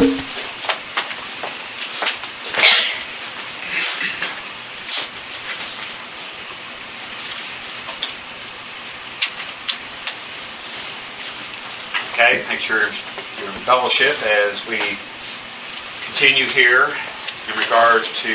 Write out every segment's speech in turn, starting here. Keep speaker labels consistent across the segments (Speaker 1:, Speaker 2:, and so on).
Speaker 1: Okay, make sure you're in fellowship as we continue here in regards to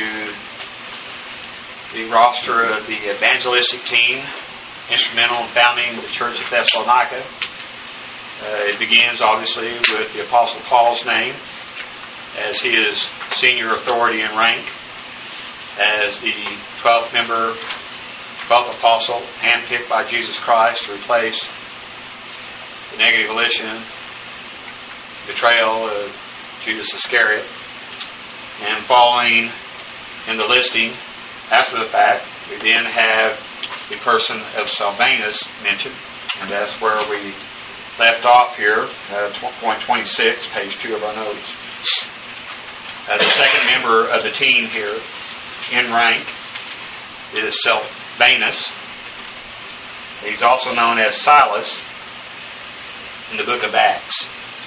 Speaker 1: the roster of the evangelistic team instrumental in founding the church of Thessalonica. It begins obviously with the Apostle Paul's name, as he is senior authority in rank, as the 12th member, 12th apostle, handpicked by Jesus Christ to replace the negative volition, betrayal of Judas Iscariot. And following in the listing, after the fact, we then have the person of Silvanus mentioned, and that's where we left off here, point 26, page 2 of our notes. The second member of the team here in rank is Silvanus. He's also known as Silas in the book of Acts.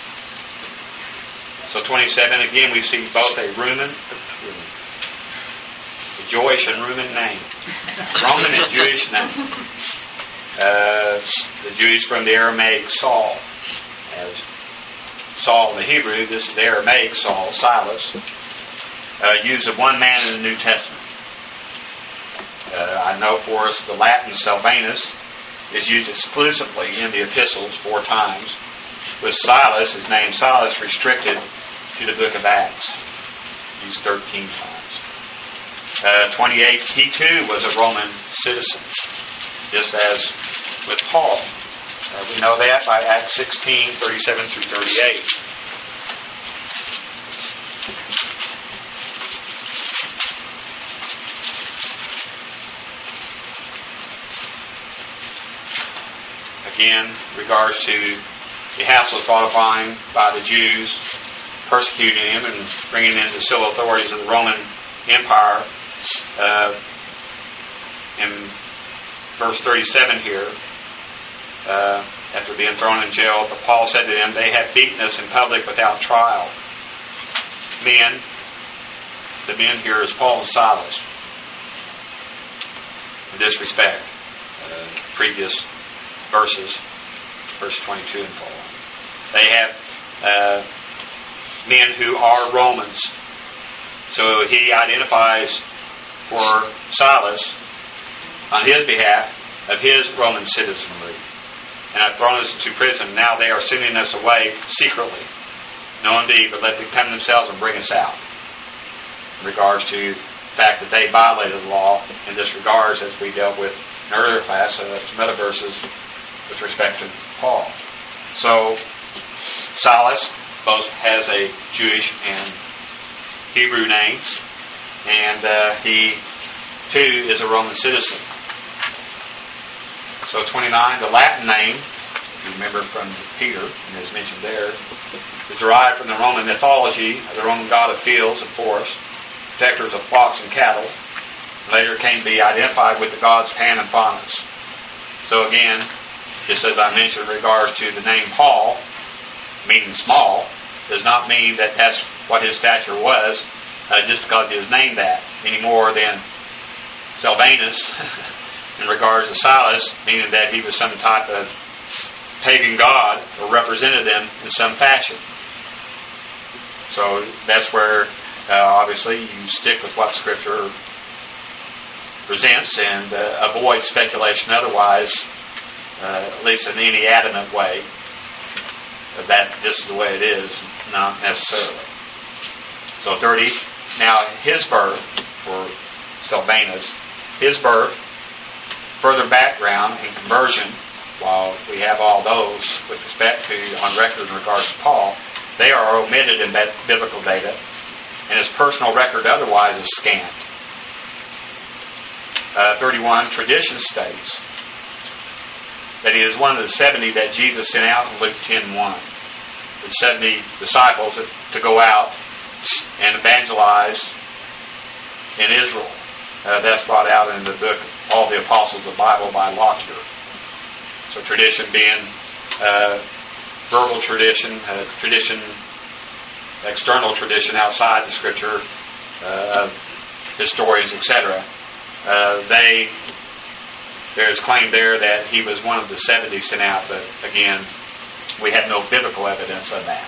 Speaker 1: So 27, again, we see both a Jewish and Roman name. Roman and Jewish name. The Jewish from the Aramaic Saul. As Saul in the Hebrew, this is the Aramaic Saul, Silas. Used of one man in the New Testament. I know for us the Latin Silvanus is used exclusively in the epistles 4 times, with Silas, his name Silas, restricted to the book of Acts, used 13 times. 28, he too was a Roman citizen, just as with Paul. We know that by Acts 16, 37 through 38. Again, in regards to the hassles brought upon by the Jews, persecuting him and bringing him into civil authorities of the Roman Empire. In verse 37 here, after being thrown in jail, but Paul said to them, "They have beaten us in public without trial." Men, the men here is Paul and Silas. In this respect, previous verses, verse 22 and following. They have men who are Romans. So he identifies for Silas, on his behalf, of his Roman citizenry. "And I've thrown us into prison. Now they are sending us away secretly. No, indeed, but let them come themselves and bring us out." In regards to the fact that they violated the law in this regards, as we dealt with in an earlier class, some other verses with respect to Paul. So, Silas both has a Jewish and Hebrew name, and he too is a Roman citizen. So 29, the Latin name, if you remember from Peter, and is mentioned there, is derived from the Roman mythology of the Roman god of fields and forests, protectors of flocks and cattle. Later came to be identified with the gods Pan and Faunus. So again, just as I mentioned in regards to the name Paul, meaning small, does not mean that that's what his stature was, just because he was named that, any more than Silvanus, in regards to Silas, meaning that he was some type of pagan god or represented them in some fashion. So that's where, obviously, you stick with what Scripture presents and avoid speculation otherwise, at least in any adamant way, that this is the way it is, not necessarily. So 30, now his birth, for Silvanus, his birth, further background and conversion, while we have all those with respect to, on record in regards to Paul, they are omitted in biblical data, and his personal record otherwise is scant. 31, tradition states that he is one of the 70 that Jesus sent out in Luke 10:1. The 70 disciples to go out and evangelize in Israel. That's brought out in the book All the Apostles of the Bible by Lockyer. So tradition being verbal tradition, tradition external tradition outside the Scripture, historians, etc. There's claim there that he was one of the 70 sent out, but again, we have no biblical evidence of that.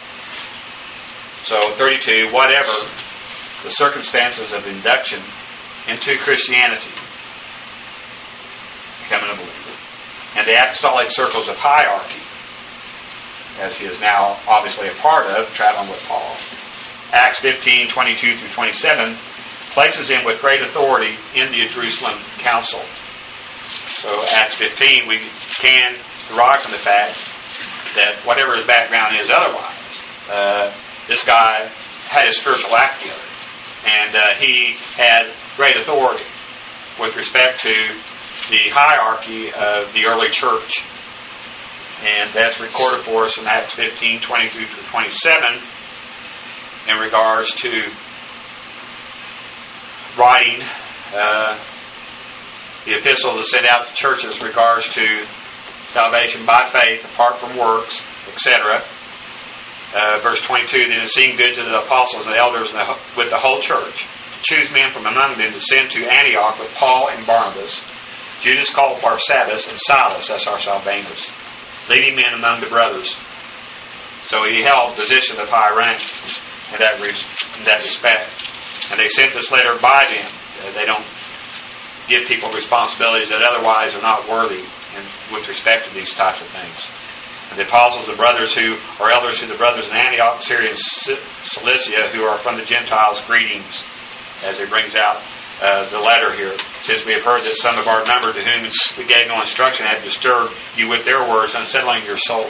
Speaker 1: So 32, whatever the circumstances of induction into Christianity, becoming a believer, and the apostolic circles of hierarchy, as he is now obviously a part of, traveling with Paul. Acts 15, 22 through 27, places him with great authority in the Jerusalem council. So Acts 15, we can derive from the fact that whatever his background is otherwise, this guy had his spiritual act together. And he had great authority with respect to the hierarchy of the early church. And that's recorded for us in Acts 15, 22 through 27 in regards to writing the epistle to send out to churches in regards to salvation by faith, apart from works, etc. Verse 22, then it seemed good to the apostles and the elders and with the whole church to choose men from among them to send to Antioch with Paul and Barnabas, Judas called Barsabbas, and Silas, that's our Salvanus, leading men among the brothers. So he held position of high rank in that respect. And they sent this letter by them. They don't give people responsibilities that otherwise are not worthy with respect to these types of things. And the apostles, the brothers who are elders to the brothers in Antioch, Syria, and Cilicia, who are from the Gentiles, greetings, as he brings out the letter here. Since we have heard that some of our number to whom we gave no instruction have disturbed you with their words, unsettling your souls.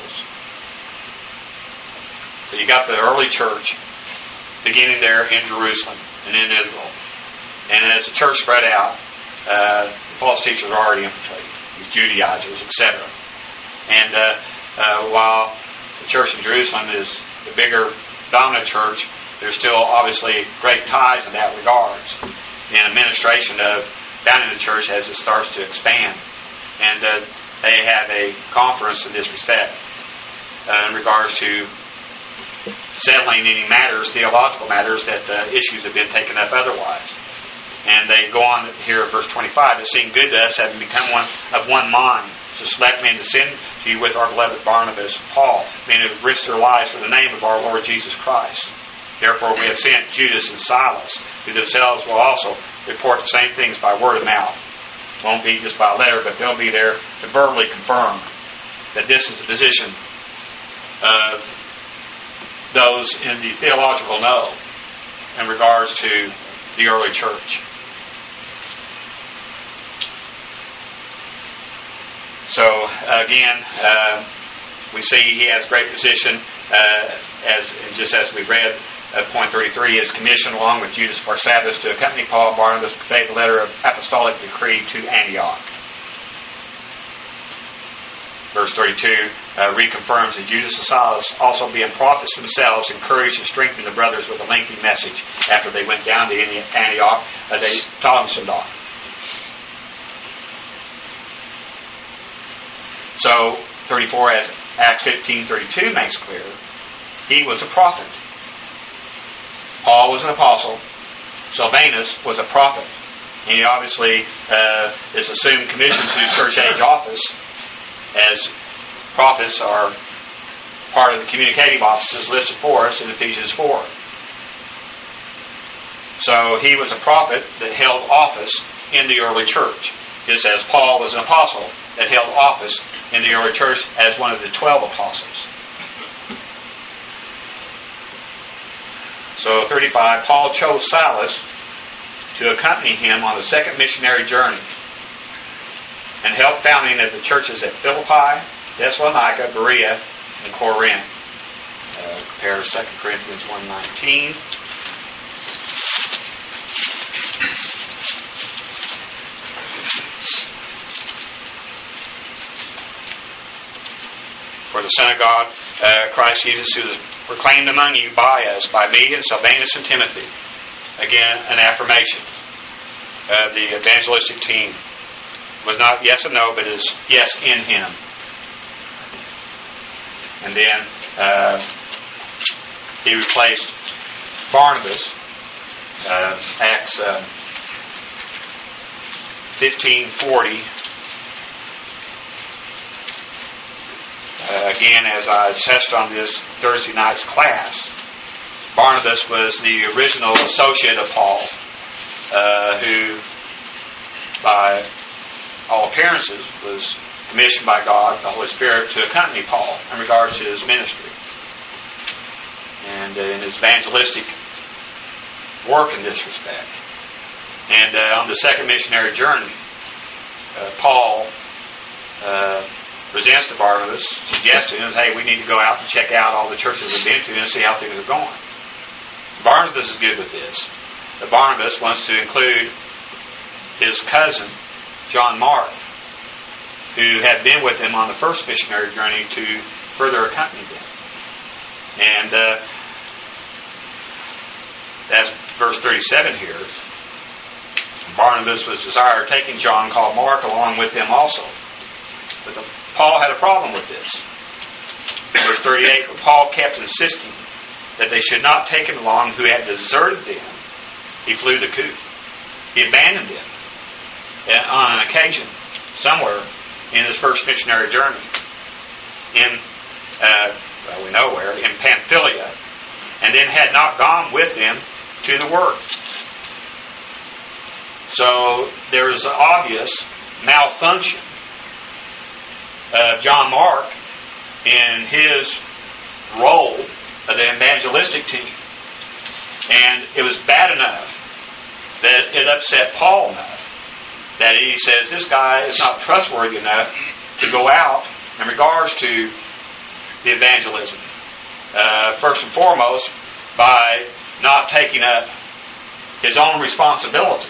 Speaker 1: So you got the early church beginning there in Jerusalem and in Israel. And as the church spread out, the false teachers are already infiltrated, these Judaizers, etc. And while the church in Jerusalem is the bigger, dominant church, there's still obviously great ties in that regards in administration of founding the church as it starts to expand. And they have a conference in this respect in regards to settling any matters, theological matters, that issues have been taken up otherwise. And they go on here at verse 25, it seemed good to us, having become one mind, to select men to send to you with our beloved Barnabas and Paul, men who have risked their lives for the name of our Lord Jesus Christ. Therefore we have sent Judas and Silas, who themselves will also report the same things by word of mouth. Won't be just by letter, but they'll be there to verbally confirm that this is the position of those in the theological know in regards to the early church. So again, we see he has great position, as we read, point 33 is commissioned along with Judas Barsabbas to accompany Paul and Barnabas to convey the letter of apostolic decree to Antioch. Verse 32 reconfirms that Judas and Silas, also being prophets themselves, encouraged and strengthened the brothers with a lengthy message. After they went down to Antioch, they taught them some doctrine. So 34, as Acts 15:32 makes clear, he was a prophet. Paul was an apostle. Silvanus was a prophet. And he obviously is assumed commissioned to church age office, as prophets are part of the communicative offices listed for us in Ephesians 4. So he was a prophet that held office in the early church, just as Paul was an apostle that held office in the early church as one of the 12 apostles. So 35, Paul chose Silas to accompany him on the second missionary journey and help founding of the churches at Philippi, Thessalonica, Berea, and Corinth. Compare 2 Corinthians 1:19. For the Son of God, Christ Jesus, who is proclaimed among you by us, by me and Silvanus and Timothy. Again, an affirmation of the evangelistic team. Was not yes and no, but is yes in him. And then he replaced Barnabas. Acts 15:40. Again, as I assessed on this Thursday night's class, Barnabas was the original associate of Paul, who, by all appearances, was commissioned by God, the Holy Spirit, to accompany Paul in regards to his ministry and in his evangelistic work in this respect. And on the second missionary journey, Paul presents to Barnabas, suggests to him, hey, we need to go out and check out all the churches we've been to and see how things are going. Barnabas is good with this. But Barnabas wants to include his cousin, John Mark, who had been with him on the first missionary journey, to further accompany them. And that's verse 37 here. Barnabas was desired taking John, called Mark, along with them also. But Paul had a problem with this. Verse 38, but Paul kept insisting that they should not take him along who had deserted them. He flew the coop. He abandoned them on an occasion, somewhere in his first missionary journey. We know where, in Pamphylia, and then had not gone with them to the work. So there is an obvious malfunction of John Mark in his role of the evangelistic team. And it was bad enough that it upset Paul enough that he says this guy is not trustworthy enough to go out in regards to the evangelism. First and foremost, by not taking up his own responsibility.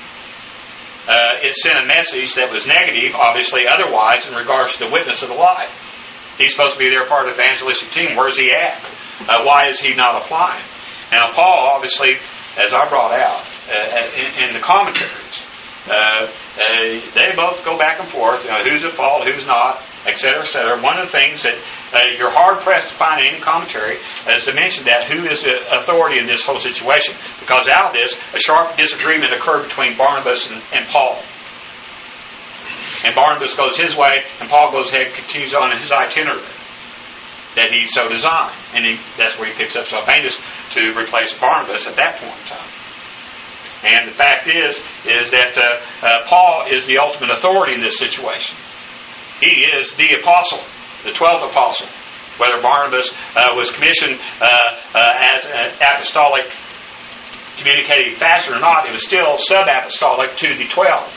Speaker 1: It sent a message that was negative, obviously, otherwise, in regards to the witness of the life. He's supposed to be there part of the evangelistic team. Where's he at? Why is he not applying? Now, Paul, obviously, as I brought out in the commentaries, they both go back and forth. Who's at fault, who's not, etc., etc. One of the things that you're hard-pressed to find in any commentary is to mention that who is the authority in this whole situation. Because out of this, a sharp disagreement occurred between Barnabas and Paul. And Barnabas goes his way, and Paul goes ahead and continues on in his itinerary that he so designed. And that's where he picks up Silvanus to replace Barnabas at that point in time. And the fact is that Paul is the ultimate authority in this situation. He is the apostle, the 12th apostle. Whether Barnabas was commissioned as an apostolic communicating fashion or not, it was still sub-apostolic to the 12.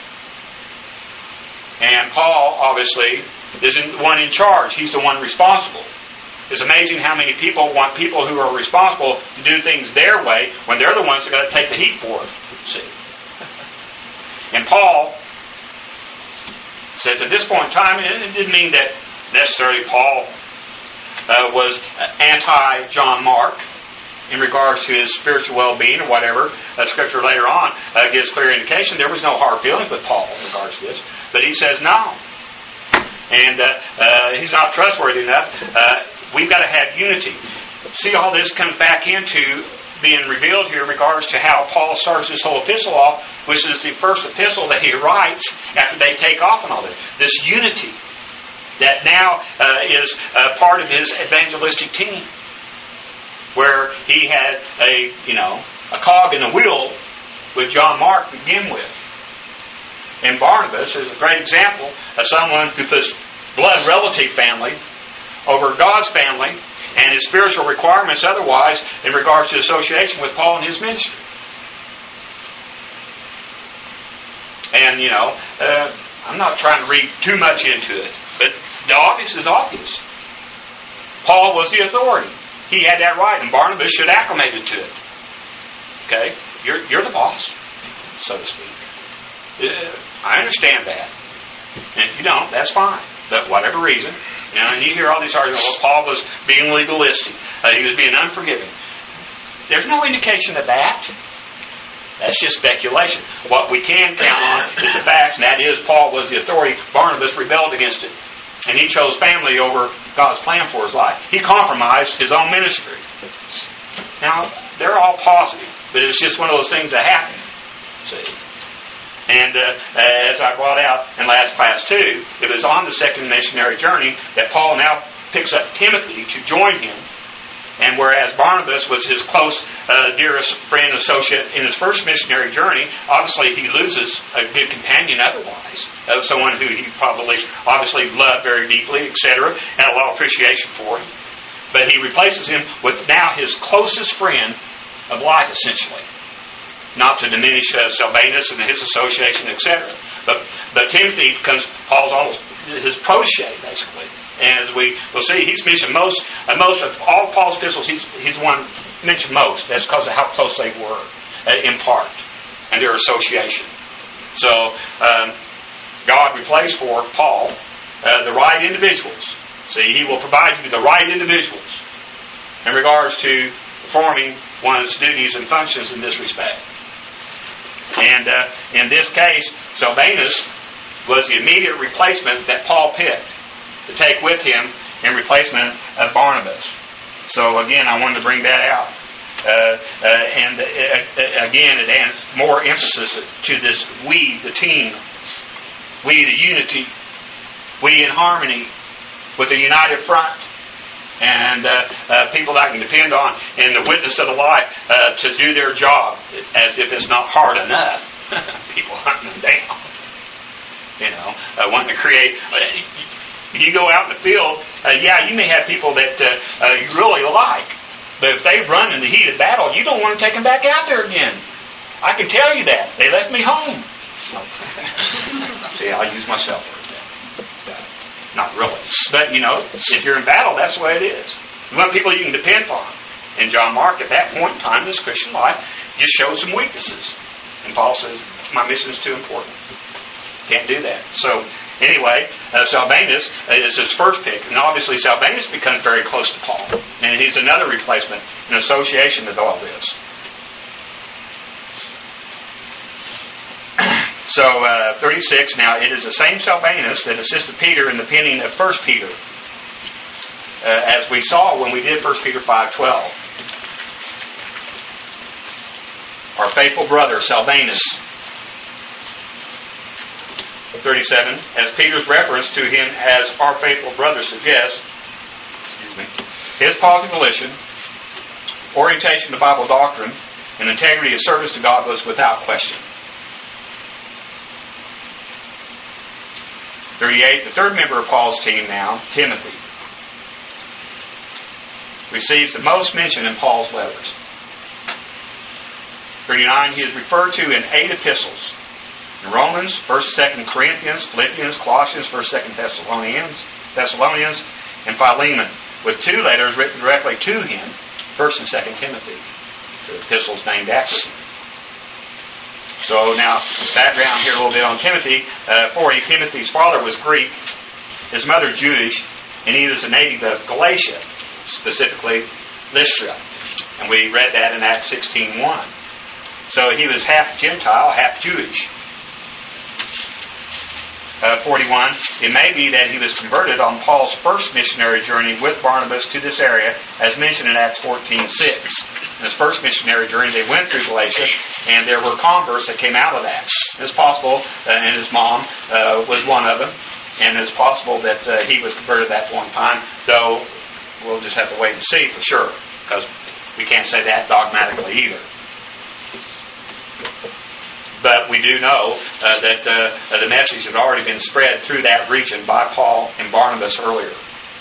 Speaker 1: And Paul, obviously, is the one in charge. He's the one responsible. It's amazing how many people want people who are responsible to do things their way when they're the ones that got to take the heat for it. See? And Paul says at this point in time, it didn't mean that necessarily Paul was anti-John Mark in regards to his spiritual well-being or whatever. Scripture later on gives clear indication there was no hard feelings with Paul in regards to this. But he says no. And he's not trustworthy enough. We've got to have unity. See, all this comes back into being revealed here in regards to how Paul starts this whole epistle off, which is the first epistle that he writes after they take off and all this. This unity that now is part of his evangelistic team, where he had a cog in the wheel with John Mark to begin with. And Barnabas is a great example of someone who puts blood relative family over God's family and his spiritual requirements otherwise in regards to association with Paul and his ministry. And, I'm not trying to read too much into it, but the obvious is obvious. Paul was the authority. He had that right, and Barnabas should acclimate to it. Okay? You're the boss, so to speak. I understand that. And if you don't, that's fine. But whatever reason, and you hear all these arguments, well, Paul was being legalistic. He was being unforgiving. There's no indication of that. That's just speculation. What we can count on is the facts, and that is Paul was the authority. Barnabas rebelled against it. And he chose family over God's plan for his life. He compromised his own ministry. Now, they're all positive, but it's just one of those things that happen. See? And as I brought out in last class too, it was on the second missionary journey that Paul now picks up Timothy to join him. And whereas Barnabas was his close, dearest friend, associate in his first missionary journey, obviously he loses a good companion otherwise, of someone who he probably, obviously loved very deeply, etc., and a lot of appreciation for him. But he replaces him with now his closest friend of life, essentially. Not to diminish Silvanus and his association, etc. But Timothy becomes Paul's almost his protege, basically. And as we will see, he's mentioned most of all Paul's epistles. He's the one mentioned most. That's because of how close they were, in part, and their association. So God replaced for Paul the right individuals. See, He will provide you the right individuals in regards to performing one's duties and functions in this respect. And in this case, Silvanus was the immediate replacement that Paul picked to take with him in replacement of Barnabas. So again, I wanted to bring that out. And again, it adds more emphasis to this we, the team, we, the unity, we in harmony with a united front. And people that I can depend on in the witness of the life to do their job as if it's not hard enough. People hunting them down. Wanting to create. You go out in the field, you may have people that you really like, but if they run in the heat of battle, you don't want to take them back out there again. I can tell you that. They left me home. See, I'll use myself for that. Not really. But, if you're in battle, that's the way it is. You want people you can depend upon. And John Mark, at that point in time in his Christian life, just showed some weaknesses. And Paul says, my mission is too important. Can't do that. So, anyway, Silvanus is his first pick. And obviously, Silvanus becomes very close to Paul. And he's another replacement, an association with all this. So, 36, now it is the same Silvanus that assisted Peter in the penning of 1 Peter. As we saw when we did 1 Peter 5:12. Our faithful brother, Silvanus. 37, as Peter's reference to him as our faithful brother suggests, his positive volition, orientation to Bible doctrine, and integrity of service to God was without question. 38, the third member of Paul's team now, Timothy, receives the most mention in Paul's letters. 39, he is referred to in 8 epistles. In Romans, 1st, 2nd Corinthians, Philippians, Colossians, 1st, 2nd Thessalonians, and Philemon, with 2 letters written directly to him, 1st and 2nd Timothy, the epistles named after him. So now, background here a little bit on Timothy. 40, Timothy's father was Greek, his mother Jewish, and he was a native of Galatia, specifically Lystra. And we read that in Acts 16:1. So he was half Gentile, half Jewish. 41, it may be that he was converted on Paul's first missionary journey with Barnabas to this area, as mentioned in Acts 14:6. In his first missionary journey, they went through Galatia, and there were converts that came out of that. It's possible, and his mom was one of them, and it's possible that he was converted at that one time, though we'll just have to wait and see for sure, because we can't say that dogmatically either. But we do know that the message had already been spread through that region by Paul and Barnabas earlier.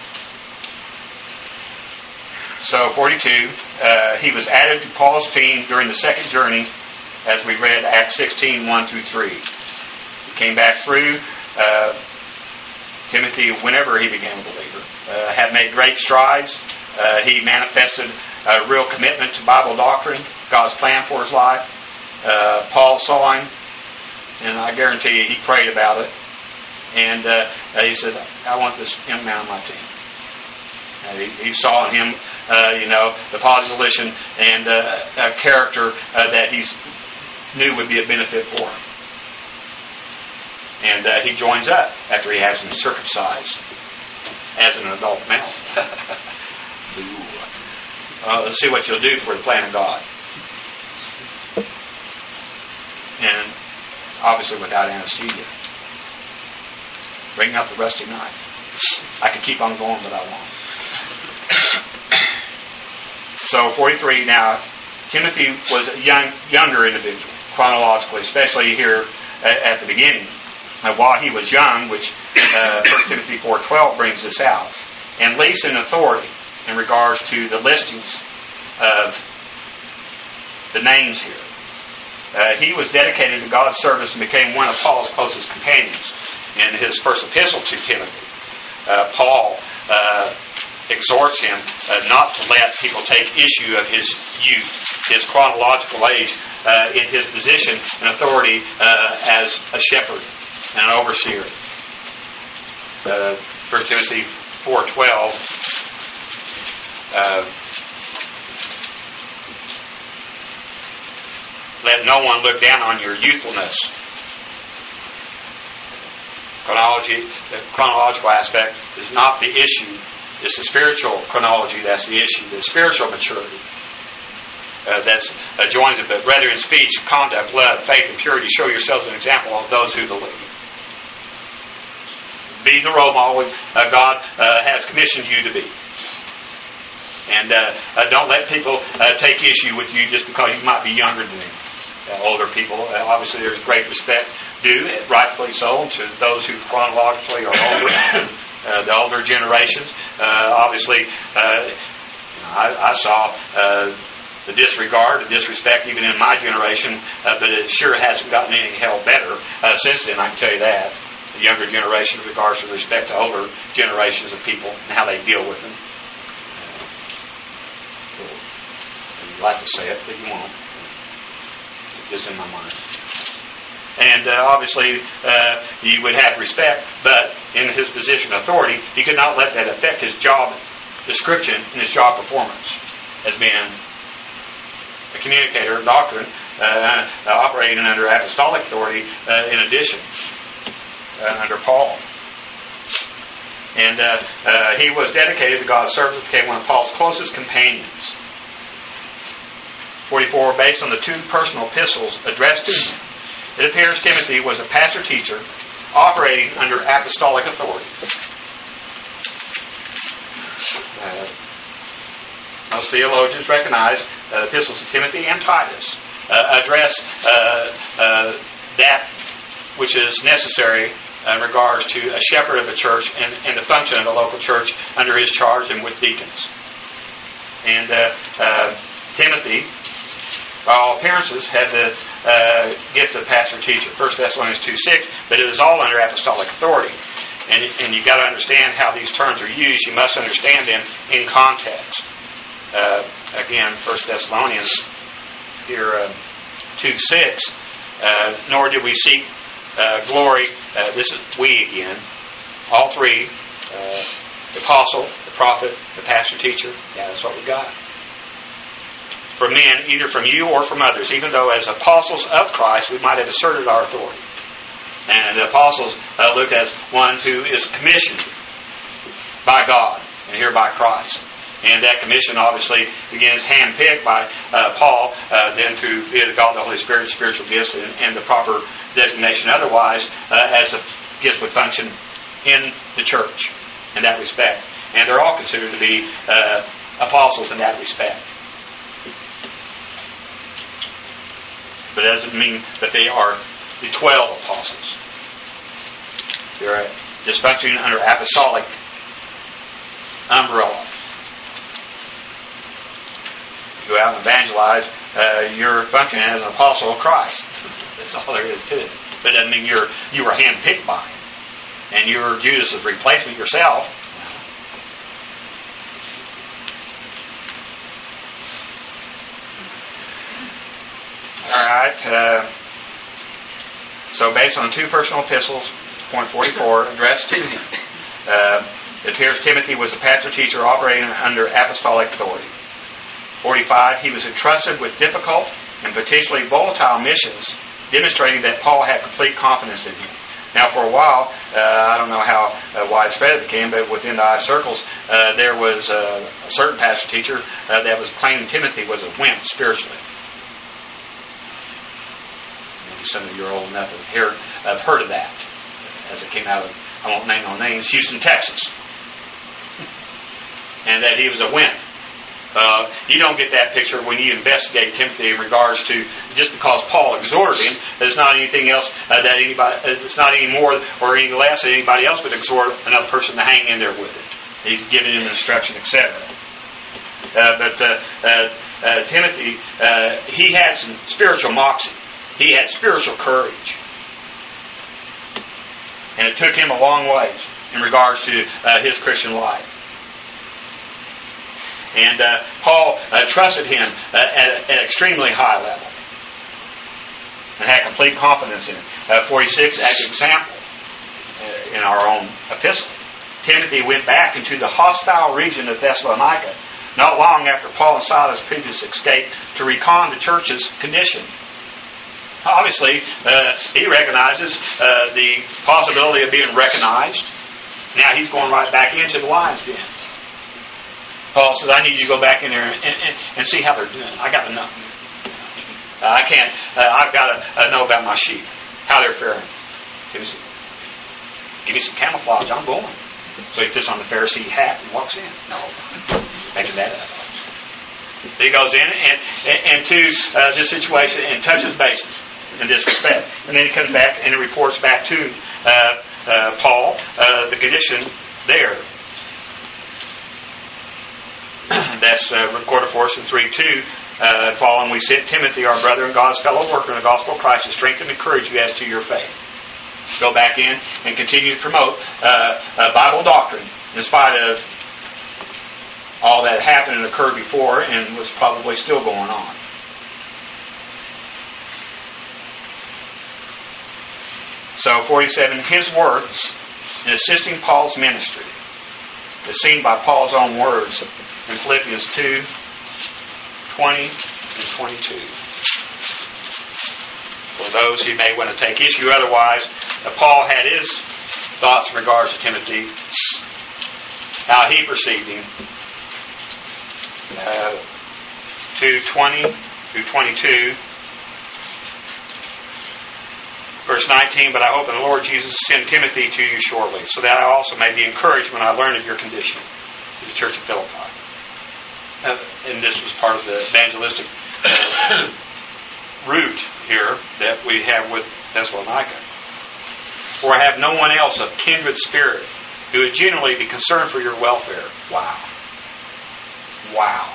Speaker 1: So 42, he was added to Paul's team during the second journey, as we read Acts 16:1-3. He came back through. Timothy, whenever he became a believer, had made great strides. He manifested a real commitment to Bible doctrine, God's plan for his life. Paul saw him, and I guarantee you he prayed about it. And he says, I want this young man on my team. He saw in him, the positive volition and a character that he knew would be a benefit for him. And he joins up after he has him circumcised as an adult male. let's see what you'll do for the plan of God. And obviously without anesthesia. Bring out the rusty knife. I could keep on going, but I won't. So 43 now, Timothy was a younger individual, chronologically, especially here at the beginning. While he was young, which 1 Timothy 4:12 brings this out, and least in authority in regards to the listings of the names here. He was dedicated to God's service and became one of Paul's closest companions. In his first epistle to Timothy, Paul exhorts him not to let people take issue of his youth, his chronological age, in his position and authority as a shepherd and an overseer. 1 Timothy 4:12 let no one look down on your youthfulness. The chronological aspect is not the issue. It's the spiritual chronology that's the issue, the spiritual maturity. That joins it, but rather in speech, conduct, love, faith, and purity, show yourselves an example of those who believe. Be the role model God has commissioned you to be. And don't let people take issue with you just because you might be younger than them. Older people, obviously there's great respect due, rightfully so, to those who chronologically are older, the older generations. Obviously, I saw the disregard, the disrespect even in my generation, but it sure hasn't gotten any hell better since then, I can tell you that. The younger generation with regards to respect to older generations of people and how they deal with them. You'd like to say it, but you won't. It's in my mind. And obviously, he would have respect, but in his position of authority, he could not let that affect his job description and his job performance as being a communicator of doctrine, operating under apostolic authority in addition, under Paul. And he was dedicated to God's service, became one of Paul's closest companions. 44, based on the two personal epistles addressed to him, it appears Timothy was a pastor-teacher operating under apostolic authority. Most theologians recognize the epistles of Timothy and Titus address that which is necessary in regards to a shepherd of a church and the function of the local church under his charge and with deacons. And Timothy, by all appearances, had the gift of pastor-teacher. 1 Thessalonians 2:6, but it is all under apostolic authority. And you've got to understand how these terms are used. You must understand them in context. Again, 1 Thessalonians here 2:6, nor did we seek glory. This is we again. All three, the apostle, the prophet, the pastor-teacher. Yeah, that's what we got. From men, either from you or from others, even though as apostles of Christ we might have asserted our authority. And the apostles looked as one who is commissioned by God, and here by Christ. And that commission obviously begins handpicked by Paul, then through God the Holy Spirit, spiritual gifts, and the proper designation otherwise, as the gifts would function in the church in that respect. And they're all considered to be apostles in that respect. But it doesn't mean that they are the 12 apostles. They're just functioning under apostolic umbrella. You go out and evangelize, you're functioning as an apostle of Christ. That's all there is to it. But it doesn't mean you were handpicked by him. And you're Judas' replacement yourself. Alright, so based on two personal epistles, point 44, addressed to him, it appears Timothy was a pastor-teacher operating under apostolic authority. 45, he was entrusted with difficult and potentially volatile missions, demonstrating that Paul had complete confidence in him. Now, for a while, I don't know how widespread it became, but within the high circles, there was a certain pastor teacher that was claiming Timothy was a wimp spiritually. Maybe some of you are old enough to have heard of that, as it came out of, I won't name no names, Houston, Texas. And that he was a wimp. You don't get that picture when you investigate Timothy in regards to, just because Paul exhorted him, there's not anything else that anybody, it's not any more or any less than anybody else would exhort another person to hang in there with it. He's giving him instruction, etc. But Timothy, he had some spiritual moxie. He had spiritual courage. And it took him a long ways in regards to his Christian life. And Paul trusted him at an extremely high level and had complete confidence in him. 46, as an example, in our own epistle, Timothy went back into the hostile region of Thessalonica not long after Paul and Silas' previous escape to recon the church's condition. Obviously, he recognizes the possibility of being recognized. Now he's going right back into the lion's den. Paul says, I need you to go back in there and see how they're doing. I got to know. I've got to know about my sheep, how they're faring. Give me some camouflage, I'm going. So he puts on the Pharisee hat and walks in. No, making that up. He goes in and to this situation and touches bases in this respect. And then he comes back and he reports back to Paul the condition there. That's recorded for us in 3:2. Following, we sent Timothy, our brother and God's fellow worker in the gospel of Christ, to strengthen and encourage you as to your faith. Go back in and continue to promote Bible doctrine in spite of all that happened and occurred before and was probably still going on. So 47, his worth in assisting Paul's ministry is seen by Paul's own words in Philippians 2, 20 and 22. For those who may want to take issue otherwise, Paul had his thoughts in regards to Timothy, how he perceived him. 2:20 through 22. Verse 19, but I hope in the Lord Jesus to send Timothy to you shortly, so that I also may be encouraged when I learn of your condition to the church of Philippi. And this was part of the evangelistic route here that we have with Thessalonica. For I have no one else of kindred spirit who would genuinely be concerned for your welfare. Wow. Wow.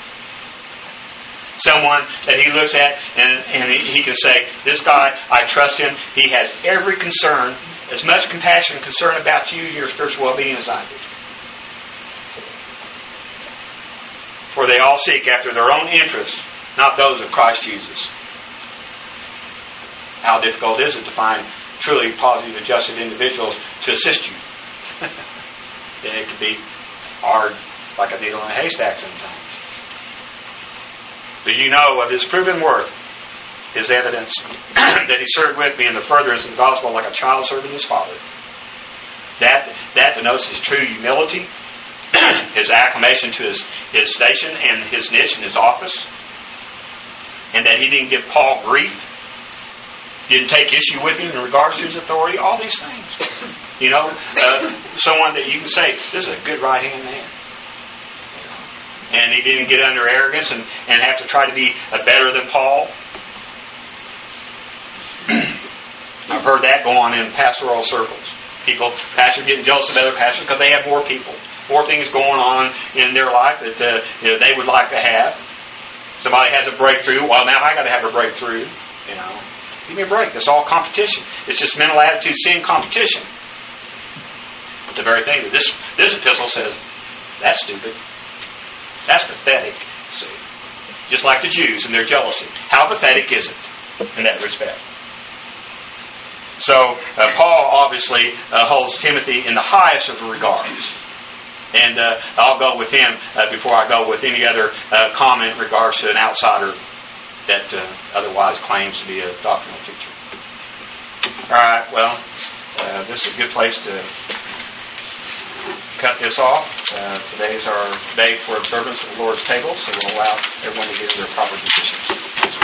Speaker 1: Someone that he looks at and he can say, this guy, I trust him. He has every concern, as much compassion and concern about you and your spiritual well-being as I do. For they all seek after their own interests, not those of Christ Jesus. How difficult is it to find truly positive, adjusted individuals to assist you? Then it can be hard, like a needle in a haystack sometimes. But you know of his proven worth, his evidence that he served with me in the furtherance of the gospel like a child serving his father. That denotes his true humility, his acclamation to his station and his niche in his office, and that he didn't give Paul grief, didn't take issue with him in regards to his authority, all these things. You know, someone that you can say, this is a good right-hand man. And he didn't get under arrogance and have to try to be better than Paul. I've heard that go on in pastoral circles. Pastors getting jealous of other pastors because they have more people, more things going on in their life that they would like to have. Somebody has a breakthrough. Well, now I got to have a breakthrough. You know, give me a break. That's all competition. It's just mental attitude, sin, competition. But the very thing that this epistle says, that's stupid. That's pathetic. See, just like the Jews and their jealousy. How pathetic is it in that respect? So Paul obviously holds Timothy in the highest of regards. And I'll go with him before I go with any other comment in regards to an outsider that otherwise claims to be a doctrinal teacher. All right, well, this is a good place to cut this off. Today is our day for observance of the Lord's table, so we'll allow everyone to get in their proper positions.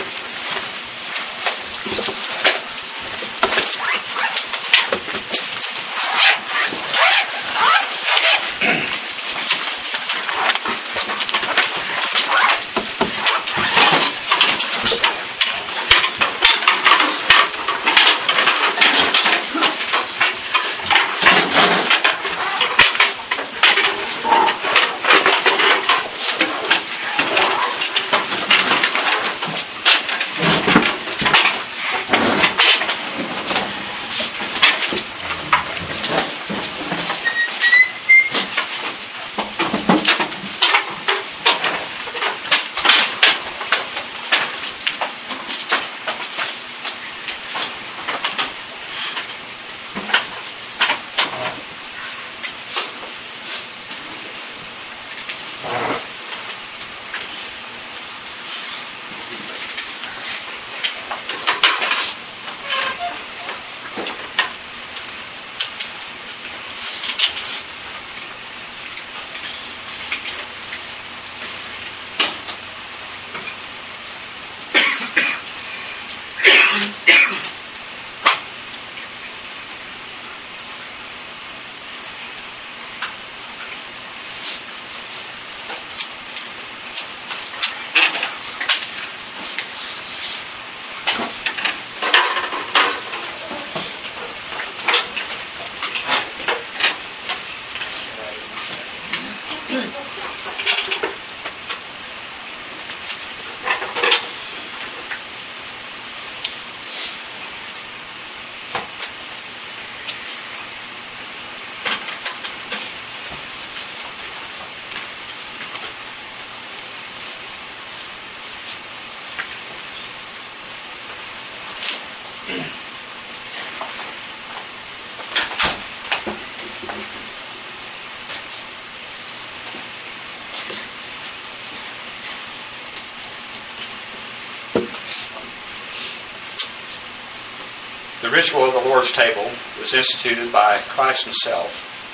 Speaker 1: The ritual of the Lord's table was instituted by Christ Himself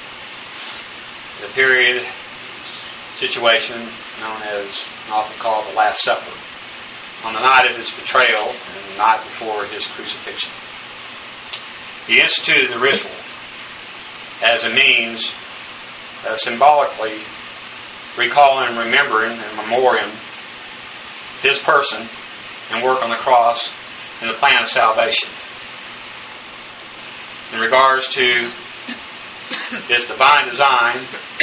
Speaker 1: in a period situation known as, and often called, the Last Supper, on the night of His betrayal and the night before His crucifixion. He instituted the ritual as a means of symbolically recalling and remembering and memoriam His person and work on the cross and the plan of salvation. In regards to its divine design,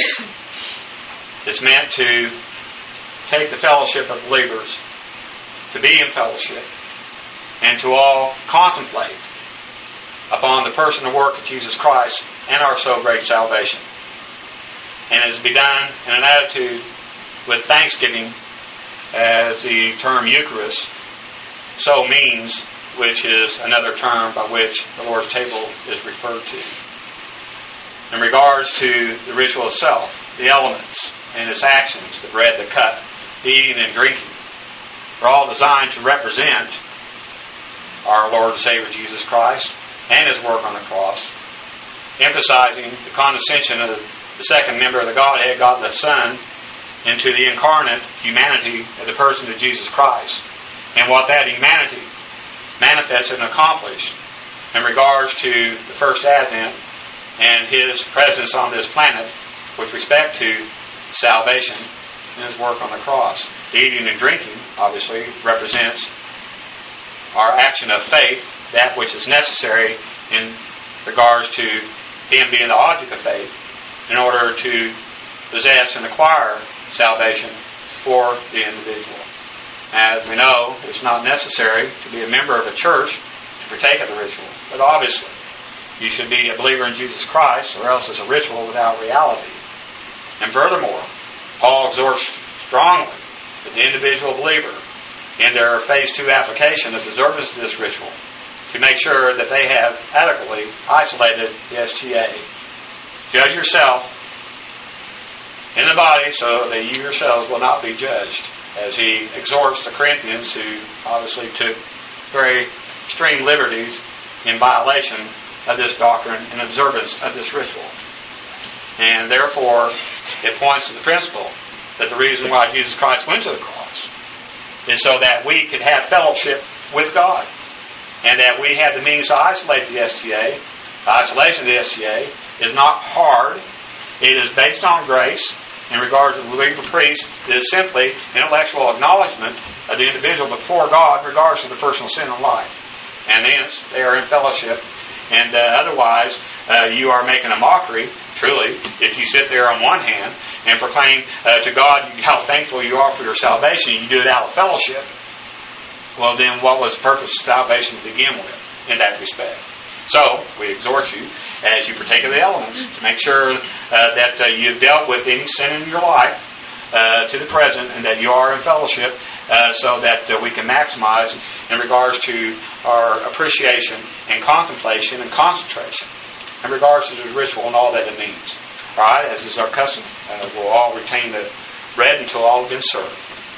Speaker 1: it's meant to take the fellowship of believers, to be in fellowship, and to all contemplate upon the person and work of Jesus Christ and our so great salvation. And it is to be done in an attitude with thanksgiving, as the term Eucharist so means, which is another term by which the Lord's table is referred to. In regards to the ritual itself, the elements and its actions, the bread, the cup, the eating and drinking, are all designed to represent our Lord and Savior Jesus Christ and His work on the cross, emphasizing the condescension of the second member of the Godhead, God the Son, into the incarnate humanity of the person of Jesus Christ, and what that humanity manifested and accomplished in regards to the first advent and His presence on this planet with respect to salvation and His work on the cross. The eating and drinking, obviously, represents our action of faith, that which is necessary in regards to Him being the object of faith, in order to possess and acquire salvation for the individual. As we know, it's not necessary to be a member of a church to partake of the ritual. But obviously, you should be a believer in Jesus Christ, or else it's a ritual without reality. And furthermore, Paul exhorts strongly that the individual believer, in their phase 2 application of observance of this ritual, to make sure that they have adequately isolated the STA. Judge yourself in the body so that you yourselves will not be judged, as he exhorts the Corinthians, who obviously took very extreme liberties in violation of this doctrine and observance of this ritual. And therefore, it points to the principle that the reason why Jesus Christ went to the cross is so that we could have fellowship with God, and that we have the means to isolate the STA. The isolation of the STA is not hard. It is based on grace. In regards to the Levitical priest, it is simply intellectual acknowledgement of the individual before God in regards to the personal sin and life. And hence, they are in fellowship. And otherwise, you are making a mockery, truly, if you sit there on one hand and proclaim to God how thankful you are for your salvation, you do it out of fellowship. Well, then what was the purpose of salvation to begin with in that respect? So, we exhort you, as you partake of the elements, to make sure that you've dealt with any sin in your life to the present, and that you are in fellowship, so that we can maximize in regards to our appreciation and contemplation and concentration in regards to the ritual and all that it means. All right, as is our custom, we'll all retain the bread until all have been served.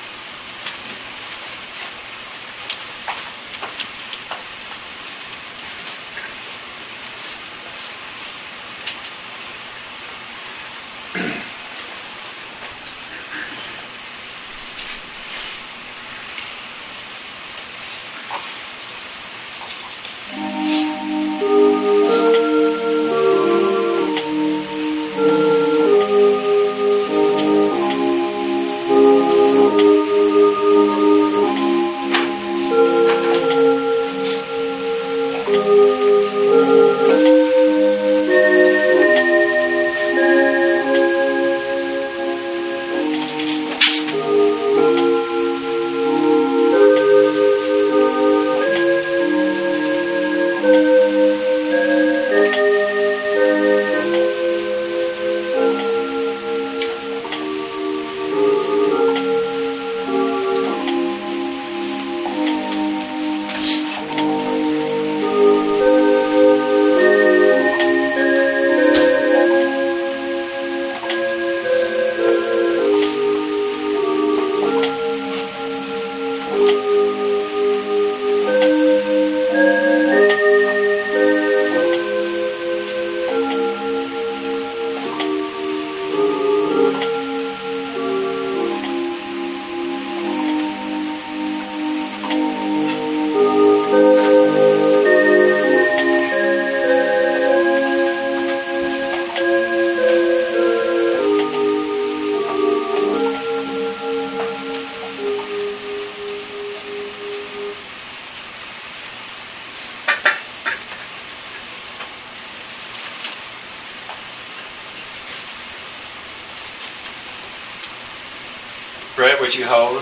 Speaker 1: Bread which you hold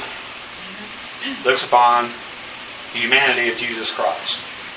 Speaker 1: looks upon the humanity of Jesus Christ.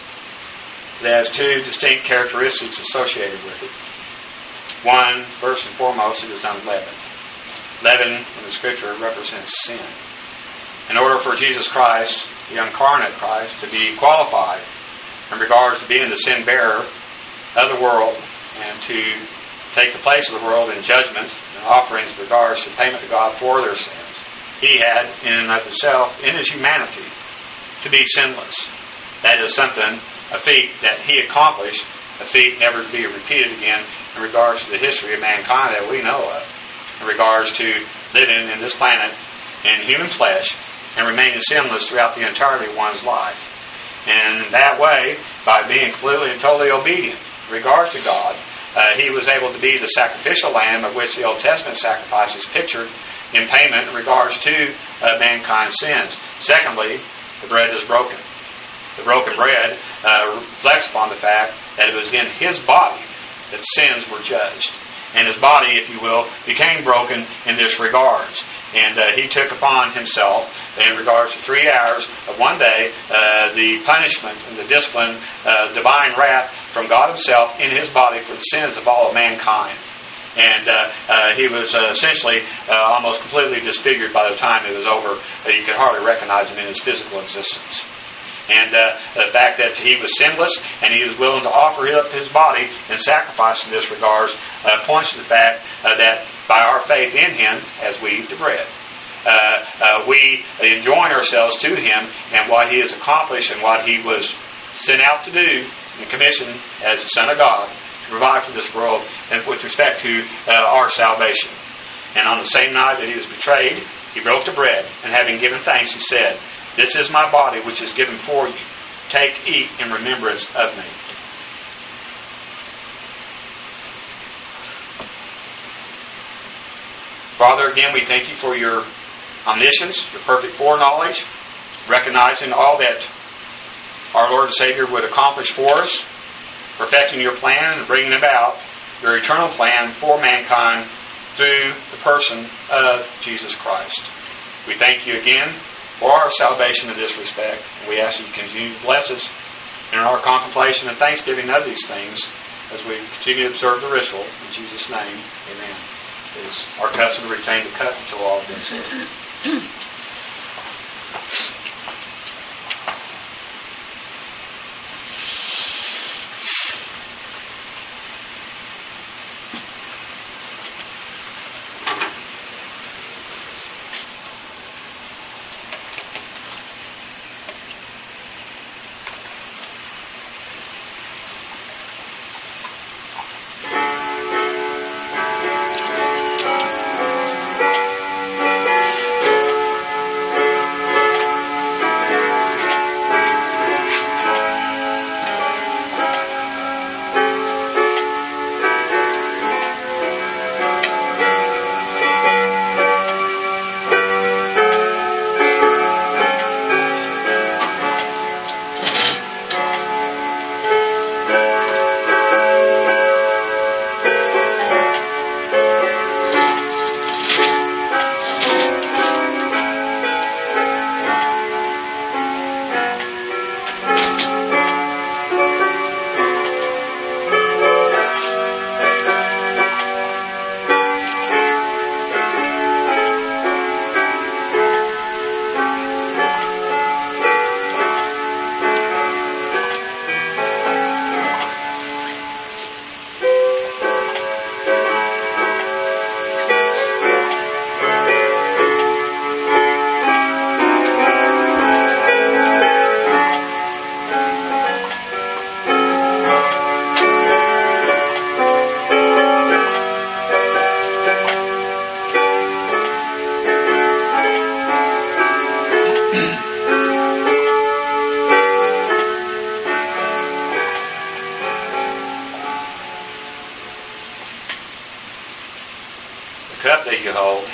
Speaker 1: It has two distinct characteristics associated with it. One, first and foremost, it is unleavened. Leaven in the Scripture represents sin. In order for Jesus Christ, the incarnate Christ, to be qualified in regards to being the sin bearer of the world and to take the place of the world in judgment and offerings in regards to payment to God for their sins, He had, in and of Himself, in His humanity, to be sinless. That is something, a feat that He accomplished, a feat never to be repeated again in regards to the history of mankind that we know of, in regards to living in this planet in human flesh and remaining sinless throughout the entirety of one's life. And in that way, by being completely and totally obedient in regards to God, He was able to be the sacrificial lamb of which the Old Testament sacrifices pictured in payment in regards to mankind's sins. Secondly, the bread is broken. The broken bread reflects upon the fact that it was in His body that sins were judged. And His body, if you will, became broken in this regards. And He took upon Himself, in regards to 3 hours of one day, the punishment and the discipline, divine wrath from God Himself in His body for the sins of all of mankind. And He was essentially almost completely disfigured by the time it was over. You could hardly recognize Him in His physical existence. And the fact that He was sinless and He was willing to offer up His body in sacrifice in this regards points to the fact that by our faith in Him, as we eat the bread, we join ourselves to Him and what He has accomplished and what He was sent out to do and commissioned as the Son of God to provide for this world and with respect to our salvation. And on the same night that he was betrayed, he broke the bread, and having given thanks, he said, "This is my body which is given for you. Take, eat in remembrance of me." Father, again, we thank you for your omniscience, your perfect foreknowledge, recognizing all that our Lord and Savior would accomplish for us, perfecting your plan and bringing about your eternal plan for mankind through the person of Jesus Christ. We thank you again for our salvation in this respect. And we ask that you continue to bless us in our contemplation and thanksgiving of these things as we continue to observe the ritual. In Jesus' name, amen. It is our custom to retain the cup until all of this is. Cup that you hold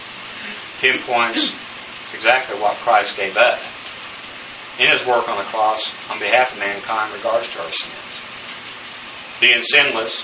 Speaker 1: pinpoints exactly what Christ gave up in His work on the cross on behalf of mankind in regards to our sins. Being sinless,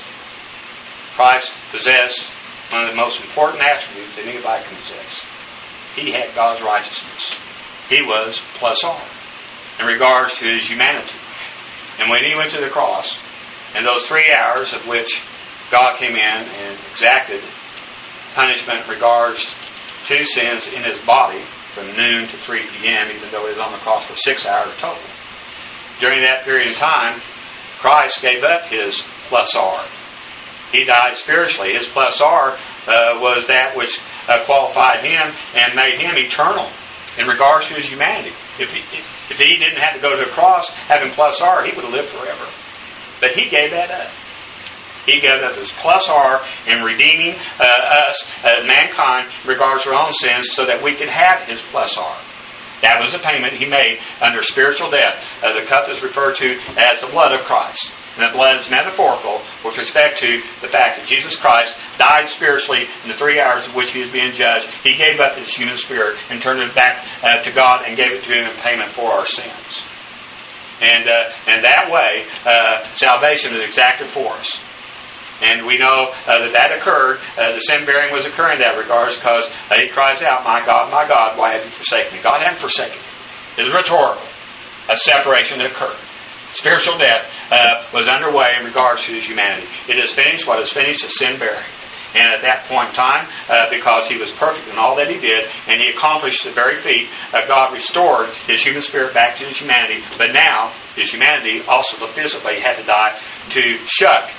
Speaker 1: Christ possessed one of the most important attributes that anybody can possess. He had God's righteousness. He was plus R in regards to His humanity. And when He went to the cross, in those 3 hours of which God came in and exacted punishment in regards to sins in His body from noon to 3 p.m., even though He was on the cross for 6 hours total. During that period of time, Christ gave up His plus R. He died spiritually. His plus R was that which qualified Him and made Him eternal in regards to His humanity. If he didn't have to go to the cross having plus R, He would have lived forever. But He gave that up. He gave up His plus R in redeeming us, mankind, in regards to our own sins, so that we could have His plus R. That was the payment He made under spiritual death. The cup is referred to as the blood of Christ. And the blood is metaphorical with respect to the fact that Jesus Christ died spiritually in the 3 hours of which He was being judged. He gave up His human spirit and turned it back to God and gave it to Him in payment for our sins. And that way, salvation is exacted for us. And we know that occurred, the sin bearing was occurring in that regards, because He cries out, my God, why have you forsaken me?" God hadn't forsaken Him. It was rhetorical. A separation that occurred. Spiritual death was underway in regards to His humanity. It is finished. What is finished is sin bearing. And at that point in time, because He was perfect in all that He did, and He accomplished the very feat, God restored His human spirit back to His humanity. But now, His humanity also physically had to die to shuck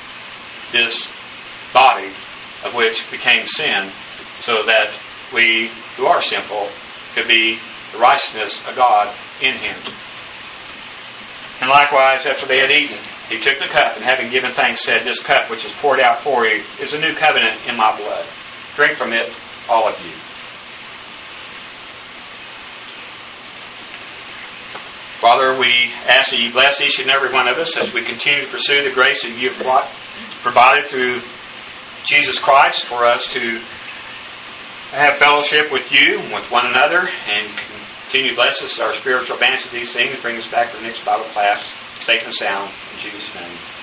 Speaker 1: this body of which became sin, so that we who are sinful could be the righteousness of God in Him. And likewise, after they had eaten, he took the cup, and having given thanks, said, "This cup which is poured out for you is a new covenant in my blood. Drink from it, all of you." Father, we ask that you bless each and every one of us as we continue to pursue the grace that you have provided through Jesus Christ for us to have fellowship with you and with one another, and continue to bless us our spiritual advance of these things. Bring us back to the next Bible class, safe and sound. In Jesus' name.